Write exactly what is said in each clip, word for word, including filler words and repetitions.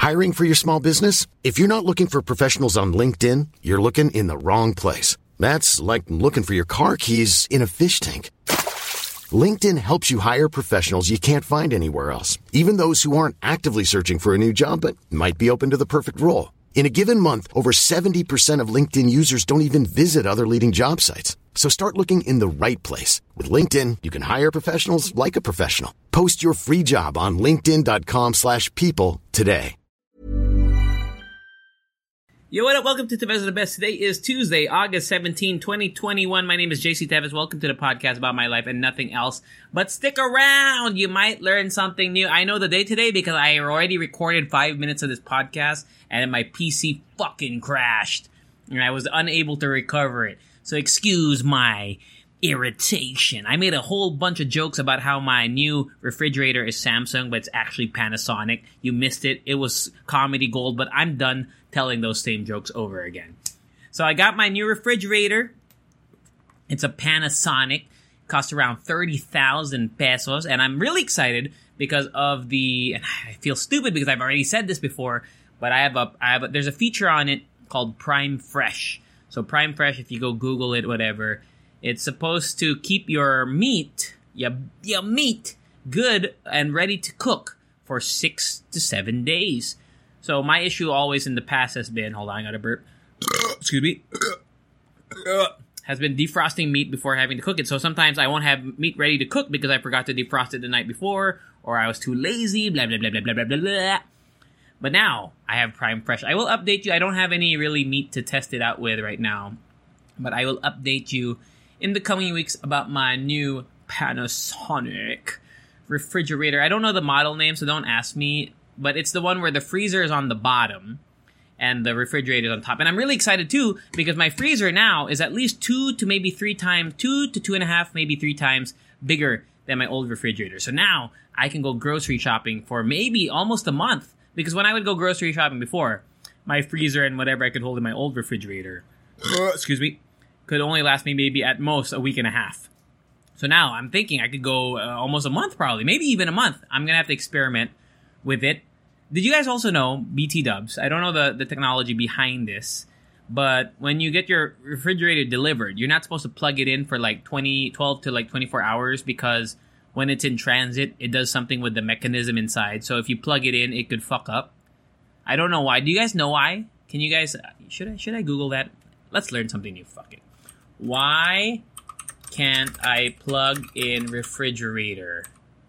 Hiring for your small business? If you're not looking for professionals on LinkedIn, you're looking in the wrong place. That's like looking for your car keys in a fish tank. LinkedIn helps you hire professionals you can't find anywhere else, even those who aren't actively searching for a new job but might be open to the perfect role. In a given month, over seventy percent of LinkedIn users don't even visit other leading job sites. So start looking in the right place. With LinkedIn, you can hire professionals like a professional. Post your free job on linkedin.com slash people today. Yo, what up? Welcome to Tevez of the Best. Today is Tuesday, August seventeenth, twenty twenty-one. My name is J C Tevez. Welcome to the podcast about my life and nothing else. But stick around. You might learn something new. I know the day today because I already recorded five minutes of this podcast and my P C fucking crashed and I was unable to recover it. So excuse my irritation. I made a whole bunch of jokes about how my new refrigerator is Samsung, but it's actually Panasonic. You missed it. It was comedy gold, but I'm done telling those same jokes over again. So I got my new refrigerator. It's a Panasonic. Cost around thirty thousand pesos. And I'm really excited because of the, and I feel stupid because I've already said this before, but I have a, I have a, there's a feature on it called Prime Fresh. So Prime Fresh, if you go Google it, whatever, it's supposed to keep your meat, your, your meat, good and ready to cook for six to seven days. So my issue always in the past has been, hold on, I got a burp, excuse me, has been defrosting meat before having to cook it. So sometimes I won't have meat ready to cook because I forgot to defrost it the night before, or I was too lazy, blah, blah, blah, blah, blah, blah, blah, blah. But now I have Prime Fresh. I will update you. I don't have any really meat to test it out with right now, but I will update you in the coming weeks about my new Panasonic refrigerator. I don't know the model name, so don't ask me. But it's the one where the freezer is on the bottom and the refrigerator is on top. And I'm really excited too because my freezer now is at least two to maybe three times, two to two and a half, maybe three times bigger than my old refrigerator. So now I can go grocery shopping for maybe almost a month. Because when I would go grocery shopping before, my freezer and whatever I could hold in my old refrigerator, excuse me, could only last me maybe at most a week and a half. So now I'm thinking I could go uh, almost a month probably, maybe even a month. I'm going to have to experiment with it. Did you guys also know, B T dubs, I don't know the, the technology behind this, but when you get your refrigerator delivered, you're not supposed to plug it in for like twenty, twelve to like twenty-four hours because when it's in transit, it does something with the mechanism inside. So if you plug it in, it could fuck up. I don't know why. Do you guys know why? Can you guys, should I, should I Google that? Let's learn something new. Fuck it. Why can't I plug in refrigerator?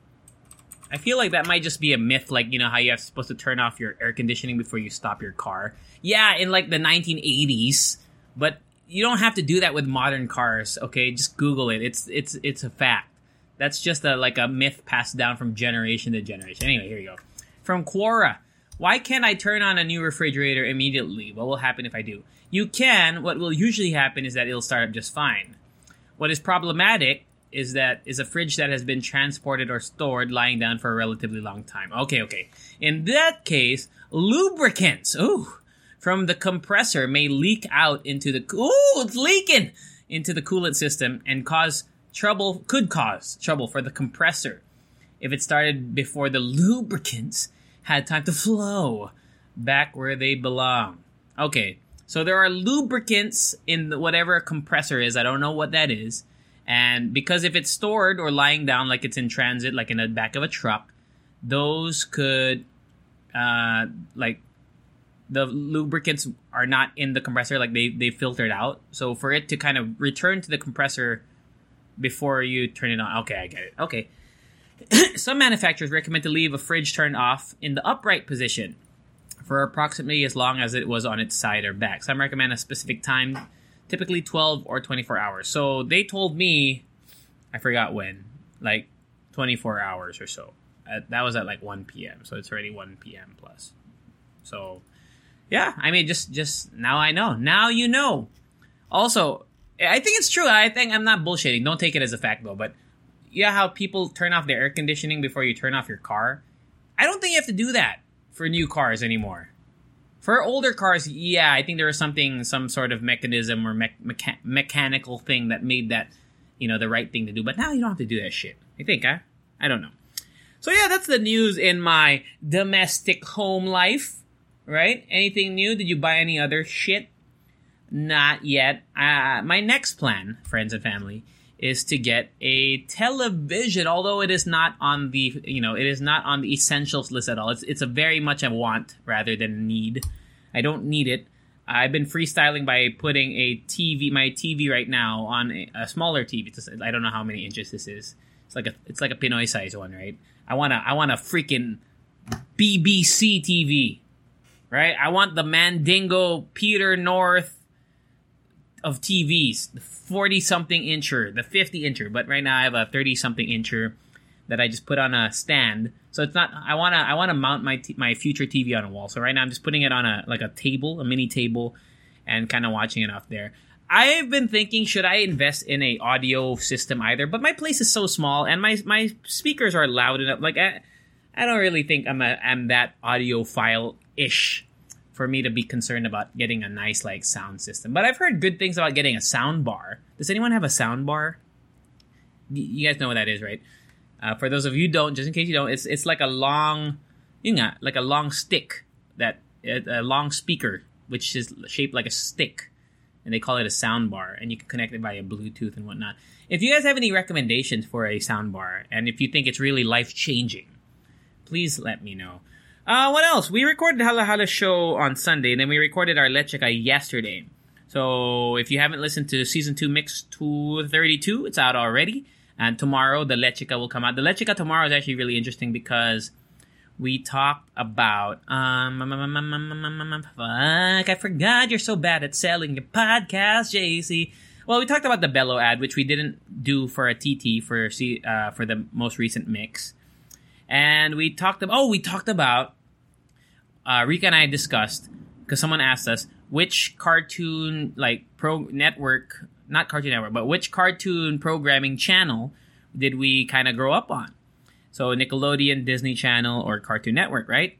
I feel like that might just be a myth, like, you know, how you're supposed to turn off your air conditioning before you stop your car. Yeah, in like the nineteen eighties, but you don't have to do that with modern cars, okay? Just Google it. It's it's it's a fact. That's just a like a myth passed down from generation to generation. Anyway, here you go. From Quora. Why can't I turn on a new refrigerator immediately? What will happen if I do? You can. What will usually happen is that it'll start up just fine. What is problematic is that is a fridge that has been transported or stored lying down for a relatively long time. Okay, okay. In that case, lubricants, ooh, from the compressor may leak out into the, ooh, it's leaking into the coolant system and cause trouble, could cause trouble for the compressor if it started before the lubricants had time to flow back where they belong. Okay, so there are lubricants in the, whatever a compressor is. I don't know what that is. And because if it's stored or lying down like it's in transit, like in the back of a truck, those could, uh, like, the lubricants are not in the compressor, like they, they filtered out. So for it to kind of return to the compressor before you turn it on. Okay, I get it. Okay. Some manufacturers recommend to leave a fridge turned off in the upright position for approximately as long as it was on its side or back. Some recommend a specific time, typically twelve or twenty-four hours. So they told me, I forgot when, like twenty-four hours or so. Uh, that was at like one p.m. So it's already one p.m. plus. So, yeah, I mean, just, just now I know. Now you know. Also, I think it's true. I think I'm not bullshitting. Don't take it as a fact, though. But yeah, how people turn off their air conditioning before you turn off your car. I don't think you have to do that for new cars anymore. For older cars, yeah, I think there was something, some sort of mechanism or me- mecha- mechanical thing that made that, you know, the right thing to do. But now you don't have to do that shit. I think, huh? I don't know. So yeah, that's the news in my domestic home life. right? Anything new? Did you buy any other shit? Not yet. Uh, my next plan, friends and family, is to get a television, although it is not on the, you know, it is not on the essentials list at all. It's it's a very much a want rather than a need. I don't need it. I've been freestyling by putting a T V, my T V right now, on a, a smaller T V. It's, I don't know how many inches this is. It's like a it's like a Pinoy size one, right? I want to I want a freaking B B C T V, right? I want the Mandingo Peter North of T Vs, the forty-something incher, the fifty incher, but right now I have a thirty-something incher that I just put on a stand. So it's not. I wanna. I wanna mount my t- my future T V on a wall. So right now I'm just putting it on a like a table, a mini table, and kind of watching it off there. I've been thinking, should I invest in a audio system either? But my place is so small, and my my speakers are loud enough. Like I, I don't really think I'm a I'm that audiophile ish for me to be concerned about getting a nice like sound system. But I've heard good things about getting a sound bar. Does anyone have a sound bar? You guys know what that is, right? Uh, for those of you who don't, just in case you don't, it's it's like a long, you know, like a long stick, that a long speaker, which is shaped like a stick, and they call it a sound bar, and you can connect it via Bluetooth and whatnot. If you guys have any recommendations for a sound bar, and if you think it's really life changing, please let me know. Uh, what else? We recorded Hala Hala show on Sunday, and then we recorded our Lechica yesterday. So if you haven't listened to season two mix two thirty-two, it's out already. And tomorrow, the Lechica will come out. The Lechica tomorrow is actually really interesting because we talked about... Um, fuck, I forgot you're so bad at selling your podcast, J C. Well, we talked about the Bello ad, which we didn't do for a T T for uh, for the most recent mix. And we talked about... Oh, we talked about... Uh, Rika and I discussed, because someone asked us, which cartoon, like, pro network... Not Cartoon Network, but which cartoon programming channel did we kind of grow up on? So Nickelodeon, Disney Channel, or Cartoon Network, right?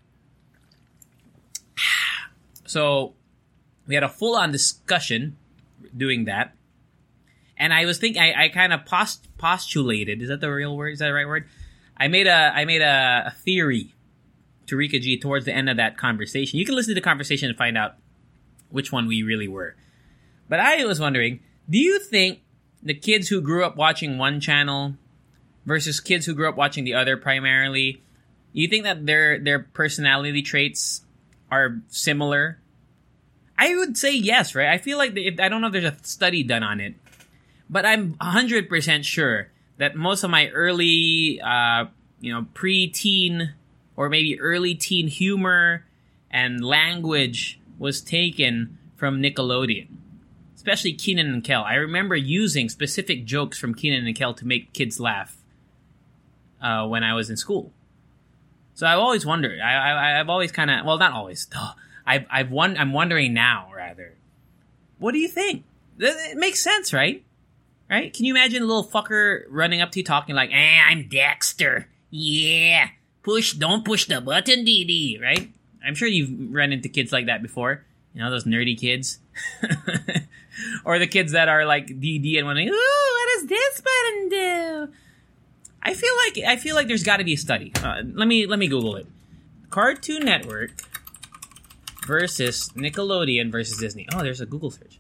So we had a full-on discussion doing that. And I was thinking, I, I kind of post, postulated, is that the real word? Is that the right word? I made a I made a, a theory to Rika G towards the end of that conversation. You can listen to the conversation and find out which one we really were. But I was wondering... Do you think the kids who grew up watching one channel versus kids who grew up watching the other primarily, you think that their their personality traits are similar? I would say yes, right? I feel like if, I don't know if there's a study done on it, but I'm one hundred percent sure that most of my early, uh, you know, pre-teen or maybe early teen humor and language was taken from Nickelodeon. Especially Kenan and Kel. I remember using specific jokes from Kenan and Kel to make kids laugh uh, when I was in school. So I've always wondered. I, I, I've always kind of... Well, not always. Duh. I've, I've won, I'm wondering now, rather. What do you think? It makes sense, right? Right? Can you imagine a little fucker running up to you talking like, eh, I'm Dexter. Yeah. Push, don't push the button, D D. Right? I'm sure you've run into kids like that before. You know, those nerdy kids. Or the kids that are like D D and wondering, ooh, what does this button do? I feel like I feel like there's got to be a study. Uh, let me let me Google it. Cartoon Network versus Nickelodeon versus Disney. Oh, there's a Google search.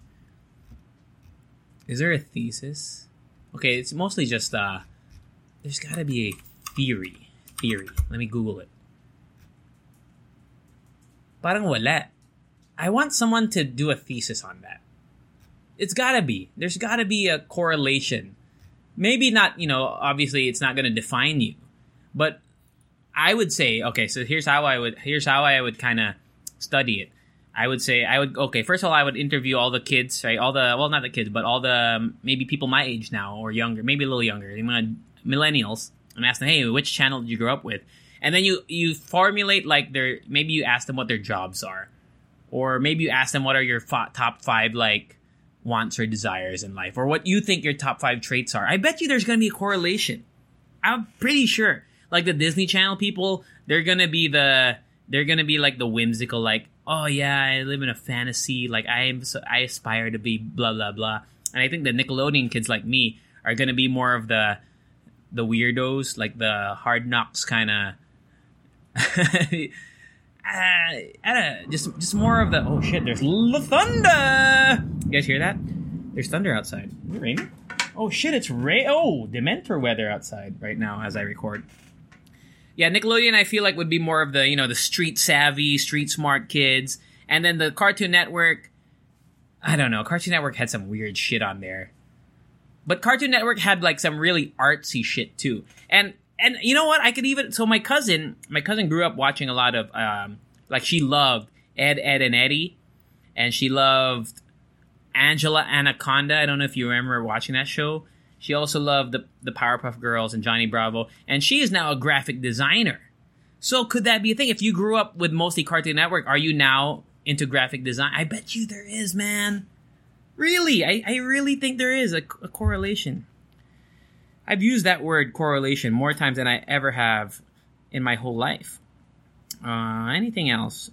Is there a thesis? Okay, it's mostly just uh. There's got to be a theory. Theory. Let me Google it. Parang wala. I want someone to do a thesis on that. It's gotta be. There's gotta be a correlation. Maybe not, you know, obviously it's not gonna define you. But I would say, okay, so here's how I would, here's how I would kind of study it. I would say, I would, okay, first of all, I would interview all the kids, right? All the, well, not the kids, but all the, um, maybe people my age now or younger, maybe a little younger, millennials, and ask them, hey, which channel did you grow up with? And then you, you formulate like their, maybe you ask them what their jobs are. Or maybe you ask them what are your f- top five, like, wants or desires in life. Or what you think your top five traits are. I bet you there's going to be a correlation. I'm pretty sure. Like the Disney Channel people, they're going to be the... They're going to be like the whimsical, like, oh yeah, I live in a fantasy. Like, I am, so, I aspire to be blah, blah, blah. And I think the Nickelodeon kids like me are going to be more of the the weirdos. Like the Hard Knocks kind of... uh, uh, just just more of the, oh shit, there's l- thunder. You guys hear that? There's thunder outside. Is it raining? Oh shit, it's rain. Oh, Dementor weather outside right now as I record. Yeah, Nickelodeon I feel like would be more of the, you know, the street savvy, street smart kids. And then the Cartoon Network, I don't know, Cartoon Network had some weird shit on there. But Cartoon Network had like some really artsy shit too. And and you know what? I could even, so my cousin, my cousin grew up watching a lot of, um, like she loved Ed, Ed, and Eddie. And she loved Angela Anaconda. I don't know if you remember watching that show. She also loved the, the Powerpuff Girls and Johnny Bravo. And she is now a graphic designer. So could that be a thing? If you grew up with mostly Cartoon Network, are you now into graphic design? I bet you there is, man. Really, I, I really think there is a, a correlation. I've used that word correlation more times than I ever have in my whole life. Uh, anything else?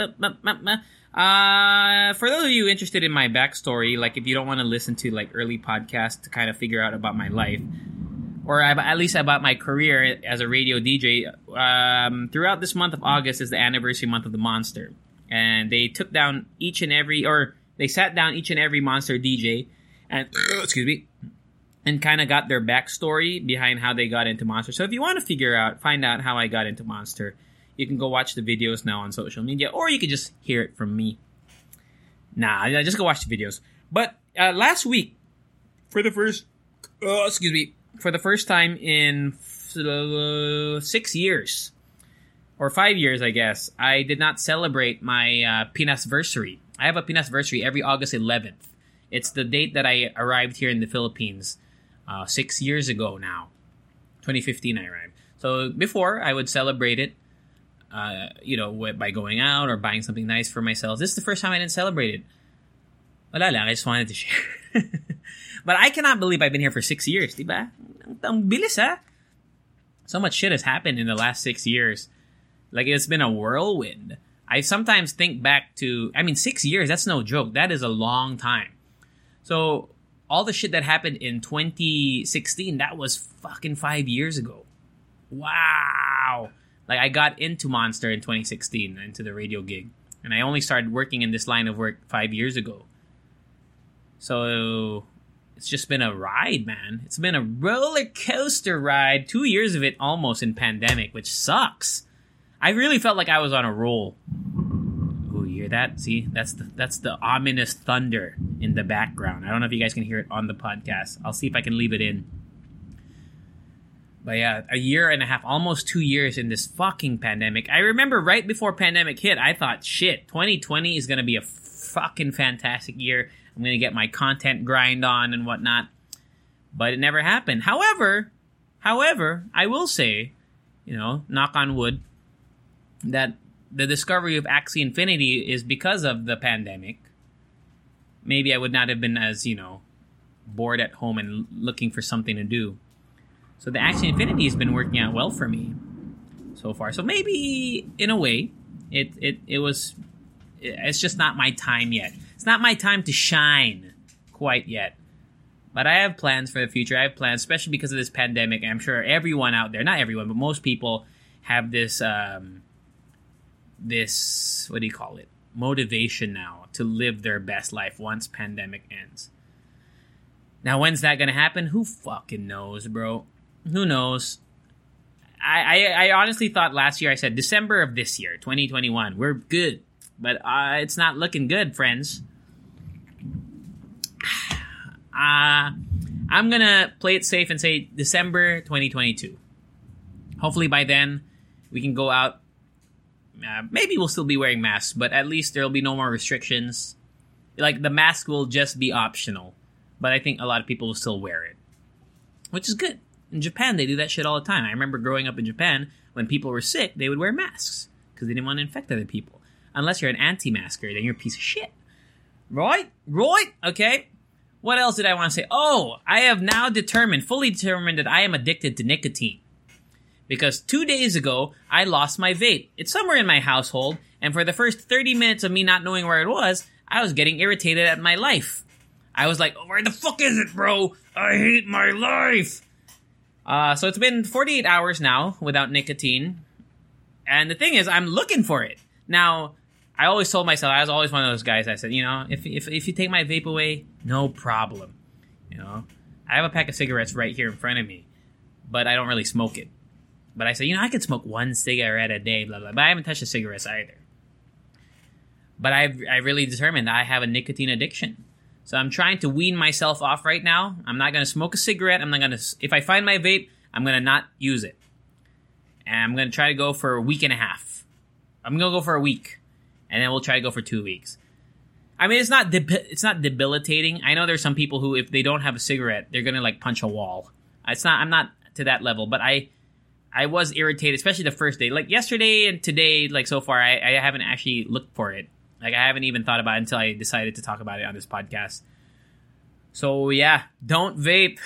Uh, for those of you interested in my backstory, like if you don't want to listen to like early podcasts to kind of figure out about my life, or at least about my career as a radio D J, um, throughout this month of August is the anniversary month of the Monster. And they took down each and every, or they sat down each and every Monster D J, and, excuse me, and kind of got their backstory behind how they got into Monster. So if you want to figure out, find out how I got into Monster, you can go watch the videos now on social media, or you can just hear it from me. Nah, just go watch the videos. But uh, last week, for the first, uh, excuse me, for the first time in uh, six years, or five years, I guess, I did not celebrate my uh, Pinasversary. I have a Pinasversary every August eleventh. It's the date that I arrived here in the Philippines uh, six years ago now. twenty fifteen I arrived. So before, I would celebrate it, uh, you know, by going out or buying something nice for myself. This is the first time I didn't celebrate it. Wala lang, I just wanted to share. But I cannot believe I've been here for six years, diba? Ang bilis, ha? So much shit has happened in the last six years. Like, it's been a whirlwind. I sometimes think back to, I mean, six years, that's no joke. That is a long time. So, all the shit that happened in twenty sixteen, that was fucking five years ago. Wow. Like, I got into Monster in twenty sixteen, into the radio gig. And I only started working in this line of work five years ago. So, it's just been a ride, man. It's been a roller coaster ride. Two years of it almost in pandemic, which sucks. I really felt like I was on a roll. Ooh, you hear that? See, that's the that's the ominous thunder in the background. I don't know if you guys can hear it on the podcast. I'll see if I can leave it in. But yeah, a year and a half, almost two years in this fucking pandemic. I remember right before pandemic hit, I thought, shit, twenty twenty is going to be a fucking fantastic year. I'm going to get my content grind on and whatnot. But it never happened. However, however, I will say, you know, knock on wood, that the discovery of Axie Infinity is because of the pandemic. Maybe I would not have been as, you know, bored at home and looking for something to do. So the Axie Infinity has been working out well for me so far. So maybe, in a way, it it, it was, it's just not my time yet. It's not my time to shine quite yet. But I have plans for the future. I have plans, especially because of this pandemic. I'm sure everyone out there, not everyone, but most people have this, um, this, what do you call it? Motivation now to live their best life once pandemic ends. Now, when's that going to happen? Who fucking knows, bro? Who knows? I, I, I honestly thought last year, I said December of this year, twenty twenty-one, we're good. But uh, it's not looking good, friends. Uh, I'm going to play it safe and say December twenty twenty-two. Hopefully by then, we can go out. Uh, maybe we'll still be wearing masks, but at least there'll be no more restrictions. Like, the mask will just be optional. But I think a lot of people will still wear it. Which is good. In Japan, they do that shit all the time. I remember growing up in Japan, when people were sick, they would wear masks. Because they didn't want to infect other people. Unless you're an anti-masker, then you're a piece of shit. Right? Right? Okay. What else did I want to say? Oh, I have now determined, fully determined that I am addicted to nicotine. Because two days ago, I lost my vape. It's somewhere in my household, and for the first thirty minutes of me not knowing where it was, I was getting irritated at my life. I was like, oh, where the fuck is it, bro? I hate my life. Uh, so it's been forty-eight hours now without nicotine. And the thing is, I'm looking for it. Now, I always told myself, I was always one of those guys, I said, you know, if if, if you take my vape away, no problem. You know, I have a pack of cigarettes right here in front of me, but I don't really smoke it. But I said, you know, I could smoke one cigarette a day, blah, blah, but I haven't touched the cigarettes either. But I've I really determined that I have a nicotine addiction. So I'm trying to wean myself off right now. I'm not going to smoke a cigarette. I'm not going to, if I find my vape, I'm going to not use it. And I'm going to try to go for a week and a half. I'm going to go for a week. And then we'll try to go for two weeks. I mean, it's not de- it's not debilitating. I know there's some people who, if they don't have a cigarette, they're going to like punch a wall. It's not, I'm not to that level, but I, I was irritated, especially the first day. Like yesterday and today, like so far, I, I haven't actually looked for it. Like I haven't even thought about it until I decided to talk about it on this podcast. So yeah, don't vape.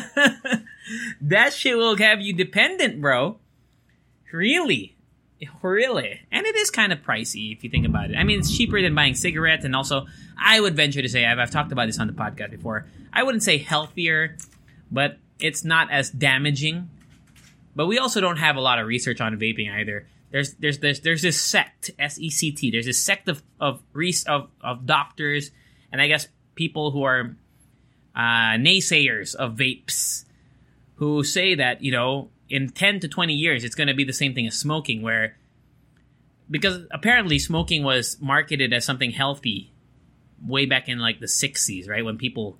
That shit will have you dependent, bro. Really. Really. And it is kind of pricey if you think about it. I mean, it's cheaper than buying cigarettes, and also, I would venture to say, I've, I've talked about this on the podcast before, I wouldn't say healthier, but it's not as damaging. But we also don't have a lot of research on vaping either. There's there's there's there's this sect, S E C T. There's this sect of of of, of doctors, and I guess people who are uh, naysayers of vapes, who say that, you know, in ten to twenty years, it's going to be the same thing as smoking, where, because apparently smoking was marketed as something healthy way back in like the sixties, right? When people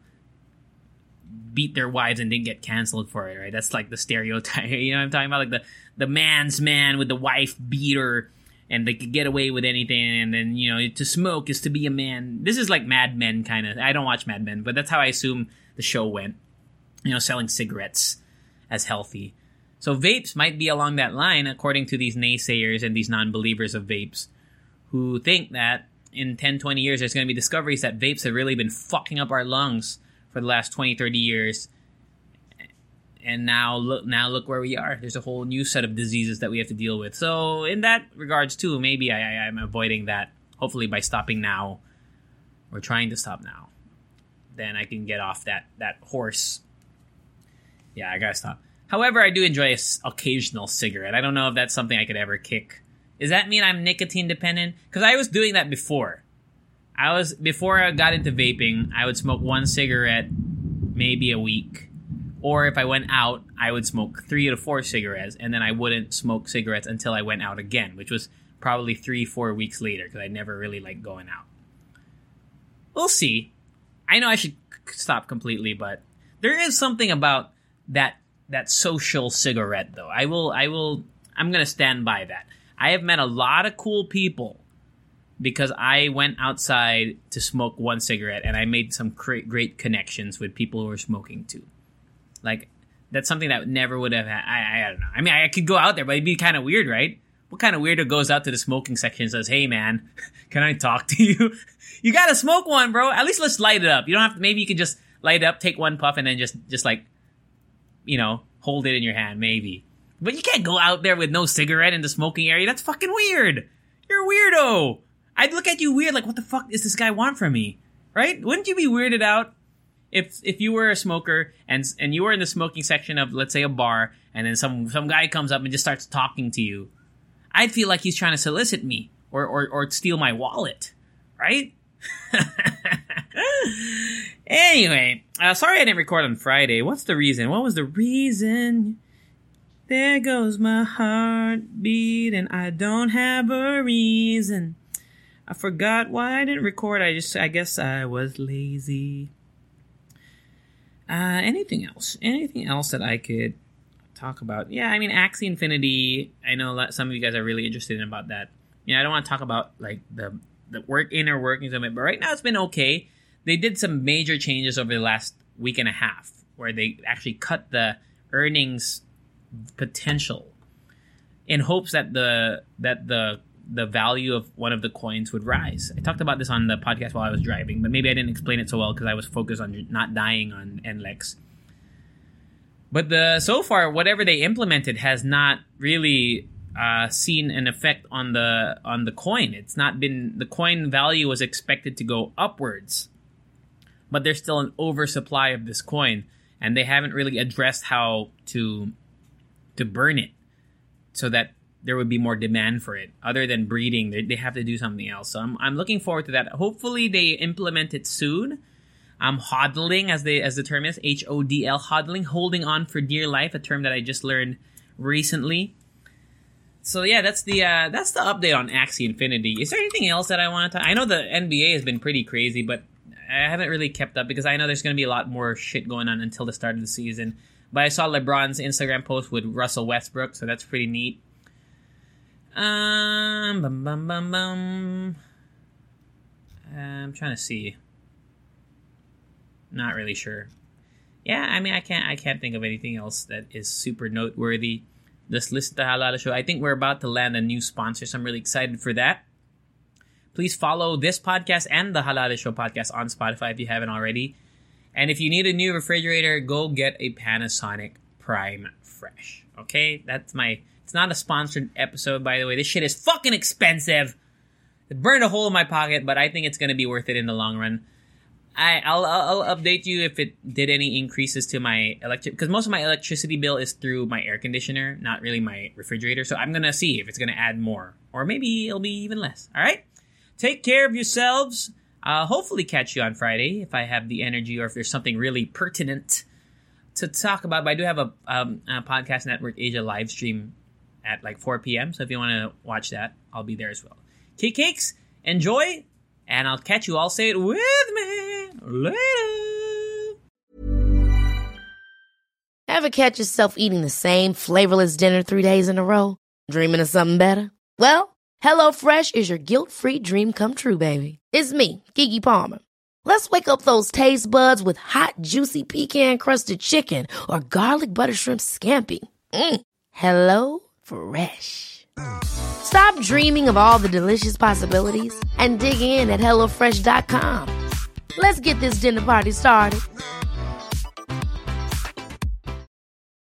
beat their wives and didn't get canceled for it, right? That's like the stereotype. You know what I'm talking about? Like the, the man's man with the wife beater, and they could get away with anything. And then, you know, to smoke is to be a man. This is like Mad Men kind of. I don't watch Mad Men, but that's how I assume the show went. You know, selling cigarettes as healthy. So vapes might be along that line, according to these naysayers and these non-believers of vapes, who think that in ten, twenty years, there's going to be discoveries that vapes have really been fucking up our lungs for the last twenty, thirty years. And now look, now look where we are. There's a whole new set of diseases that we have to deal with. So in that regards too, maybe I, I, I'm avoiding that, hopefully by stopping now, or trying to stop now. Then I can get off that, that horse. Yeah, I gotta stop. However, I do enjoy an occasional cigarette. I don't know if that's something I could ever kick. Does that mean I'm nicotine dependent? Because I was doing that before. I was before I got into vaping, I would smoke one cigarette maybe a week. Or if I went out, I would smoke three to four cigarettes, and then I wouldn't smoke cigarettes until I went out again, which was probably three, four weeks later, because I never really liked going out. We'll see. I know I should stop completely, but there is something about that that social cigarette, though. I will, I will, I'm going to stand by that. I have met a lot of cool people because I went outside to smoke one cigarette, and I made some great, great connections with people who were smoking too. Like, that's something that never would have had. I, I, I don't know. I mean, I could go out there, but it'd be kind of weird, right? What kind of weirdo goes out to the smoking section and says, "Hey, man, can I talk to you? You gotta smoke one, bro. At least let's light it up. You don't have to, maybe you could just light it up, take one puff, and then just, just like, you know, hold it in your hand, maybe. But you can't go out there with no cigarette in the smoking area. That's fucking weird. You're a weirdo. I'd look at you weird, like, what the fuck does this guy want from me? Right? Wouldn't you be weirded out if if you were a smoker and and you were in the smoking section of, let's say, a bar, and then some some guy comes up and just starts talking to you? I'd feel like he's trying to solicit me or or, or steal my wallet, right? Anyway, uh, sorry I didn't record on Friday. What's the reason? What was the reason? There goes my heartbeat, and I don't have a reason. I forgot why I didn't record. I just, I guess I was lazy. Uh, anything else? Anything else that I could talk about? Yeah, I mean, Axie Infinity. I know a lot, some of you guys are really interested in about that. You know, I don't want to talk about like the the work inner workings of it, but right now it's been okay. They did some major changes over the last week and a half, where they actually cut the earnings potential in hopes that the that the the value of one of the coins would rise. I talked about this on the podcast while I was driving, but maybe I didn't explain it so well because I was focused on not dying on N L E X. But the so far, whatever they implemented has not really uh, seen an effect on the on the coin. It's not been, the coin value was expected to go upwards, but there's still an oversupply of this coin, and they haven't really addressed how to to burn it so that there would be more demand for it. Other than breeding, they, they have to do something else. So I'm I'm looking forward to that. Hopefully they implement it soon. I'm hodling, as they as the term is, H O D L, hodling, holding on for dear life, a term that I just learned recently. So yeah, that's the uh, that's the update on Axie Infinity. Is there anything else that I want to talk? I know the N B A has been pretty crazy, but I haven't really kept up because I know there's going to be a lot more shit going on until the start of the season. But I saw LeBron's Instagram post with Russell Westbrook, so that's pretty neat. Um, bum, bum, bum, bum. I'm trying to see. Not really sure. Yeah, I mean, I can't, I can't think of anything else that is super noteworthy. Let's listen to Halal Show. I think we're about to land a new sponsor, so I'm really excited for that. Please follow this podcast and the Halal Show podcast on Spotify if you haven't already. And if you need a new refrigerator, go get a Panasonic Prime Fresh. Okay? That's my... It's not a sponsored episode, by the way. This shit is fucking expensive. It burned a hole in my pocket, but I think it's going to be worth it in the long run. I, I'll, I'll I'll update you if it did any increases to my electric... Because most of my electricity bill is through my air conditioner, not really my refrigerator. So I'm going to see if it's going to add more. Or maybe it'll be even less. All right? Take care of yourselves. I'll hopefully catch you on Friday if I have the energy or if there's something really pertinent to talk about. But I do have a, um, a Podcast Network Asia live stream at like four p.m. So if you want to watch that, I'll be there as well. Cake Cakes, enjoy, and I'll catch you all. Say it with me later. Ever catch yourself eating the same flavorless dinner three days in a row? Dreaming of something better? Well, HelloFresh is your guilt-free dream come true, baby. It's me, Keke Palmer. Let's wake up those taste buds with hot, juicy pecan-crusted chicken or garlic butter shrimp scampi. Mm. Hello Fresh. Stop dreaming of all the delicious possibilities and dig in at hello fresh dot com. Let's get this dinner party started.